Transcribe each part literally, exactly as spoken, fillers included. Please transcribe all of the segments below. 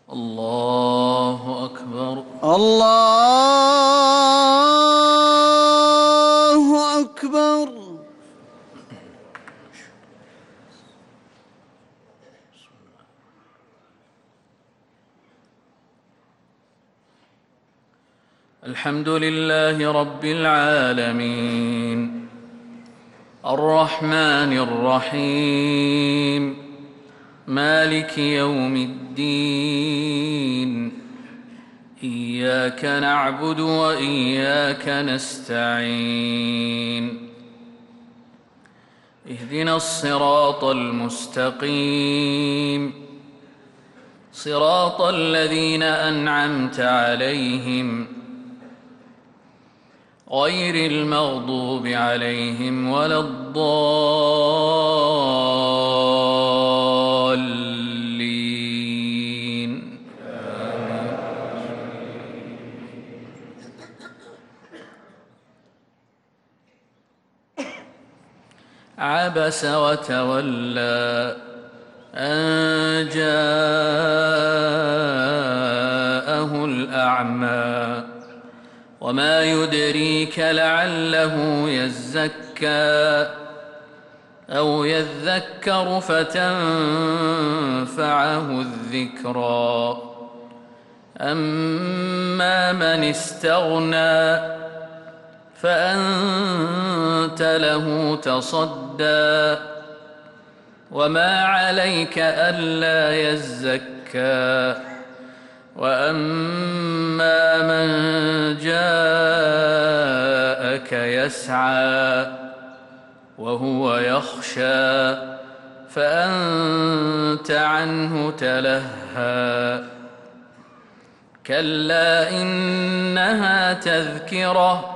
الله أكبر. الله أكبر. الحمد لله رب العالمين الرحمن الرحيم مالك يوم الدين إياك نعبد وإياك نستعين اهدنا الصراط المستقيم صراط الذين أنعمت عليهم غير المغضوب عليهم ولا الضالين آمين. عبس وتولى أن جاءه الأعمى وما يدريك لعله يزكى أو يذكر فتنفعه الذكرى أما من استغنى فأنت له تصدى وما عليك ألا يزكى وأما من جاءك يسعى وهو يخشى فأنت عنه تلهى كلا إنها تذكرة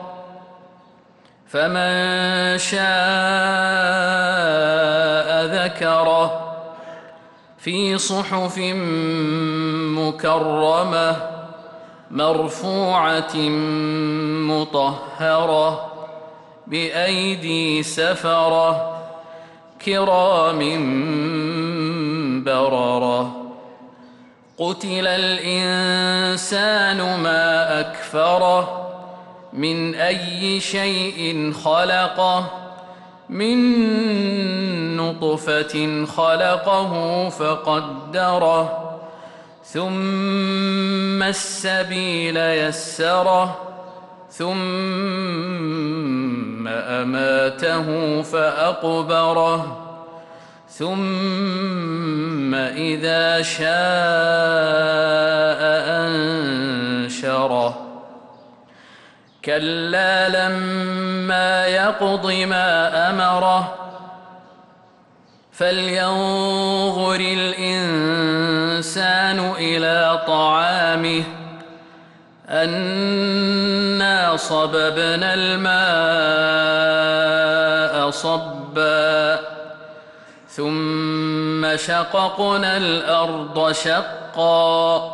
فمن شاء ذكره في صحف مكرمة مرفوعة مطهرة بأيدي سفرة كرام بررة قتل الإنسان ما أكفره من أي شيء خلقه من نطفة خلقه فقدره ثم السبيل يسره ثم أماته فأقبره ثم إذا شاء أنشره كلا لما يقض ما أمره فلينظر الإنسان إلى طعامه أنا صببنا الماء صبا ثم شققنا الأرض شقا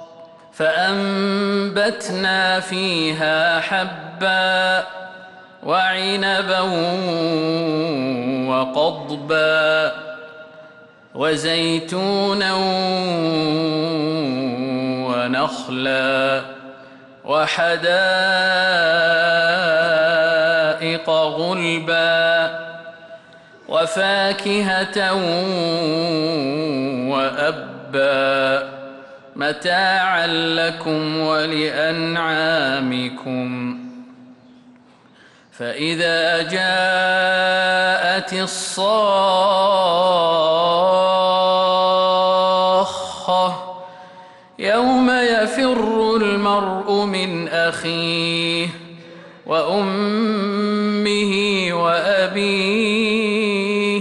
فأنبتنا فيها حبا وعنبا وقضبا وزيتونا ونخلا وحدائق غلبا وفاكهة وأبا متاعا لكم ولأنعامكم فإذا جاءت الصاخة يوم يفر المرء من أخيه وأمه وأبيه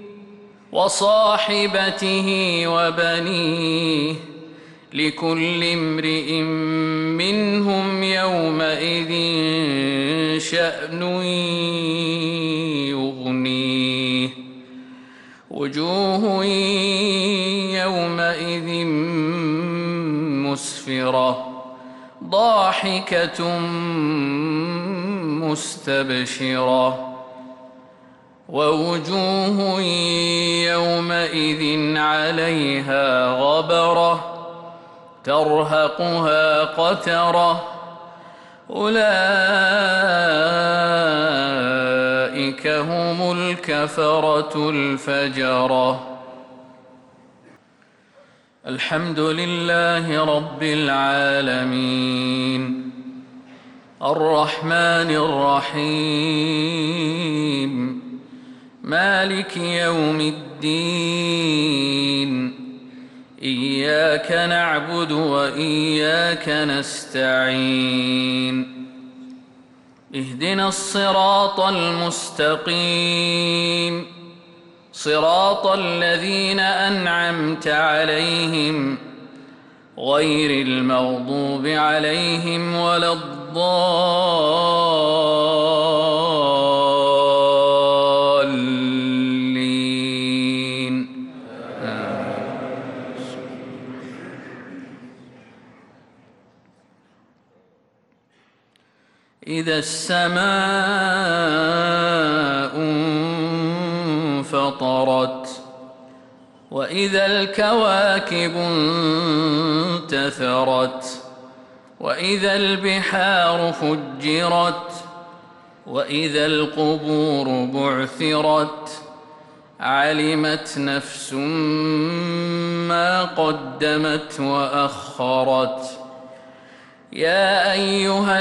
وصاحبته وبنيه لكل امرئ منهم يومئذ شأن يغنيه وجوه يومئذ مسفرة ضاحكة مستبشرة ووجوه يومئذ عليها غبرة ترهقها قترة أولئك هم الكفرة الفجرة. الحمد لله رب العالمين الرحمن الرحيم مالك يوم الدين إياك نعبد وإياك نستعين اهدنا الصراط المستقيم صراط الذين أنعمت عليهم غير المغضوب عليهم ولا الضالين. إذا السماء انفطرت وإذا الكواكب انتثرت وإذا البحار فجرت وإذا القبور بعثرت علمت نفس ما قدمت وأخرت. يا أيها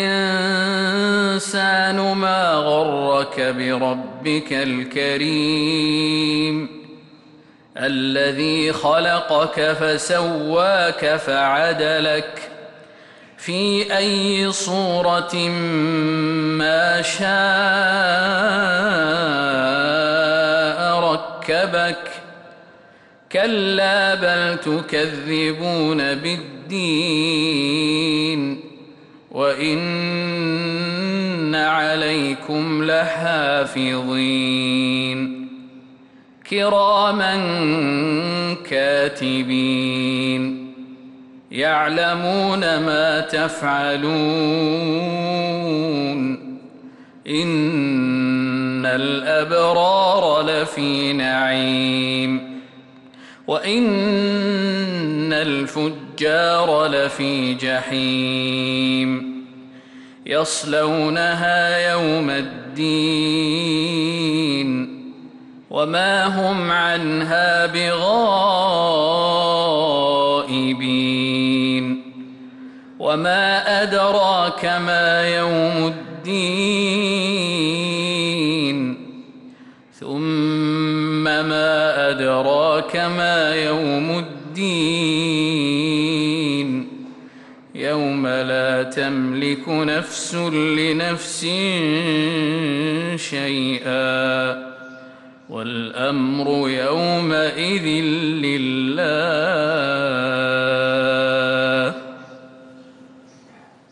الإنسان ما غرك بربك الكريم الذي خلقك فسواك فعدلك في أي صورة ما شاء ركبك. كلا بل تكذبون بالدين وإن عليكم لحافظين كراما كاتبين يعلمون ما تفعلون. إن الأبرار لفي نعيم وإن الفجار لفي جحيم يصلونها يوم الدين وما هم عنها بغائبين. وما أدراك ما يوم الدين ثم ما أدراك ما يوم الدين يوم لا تملك نفس لنفس شيئا والأمر يومئذ لله.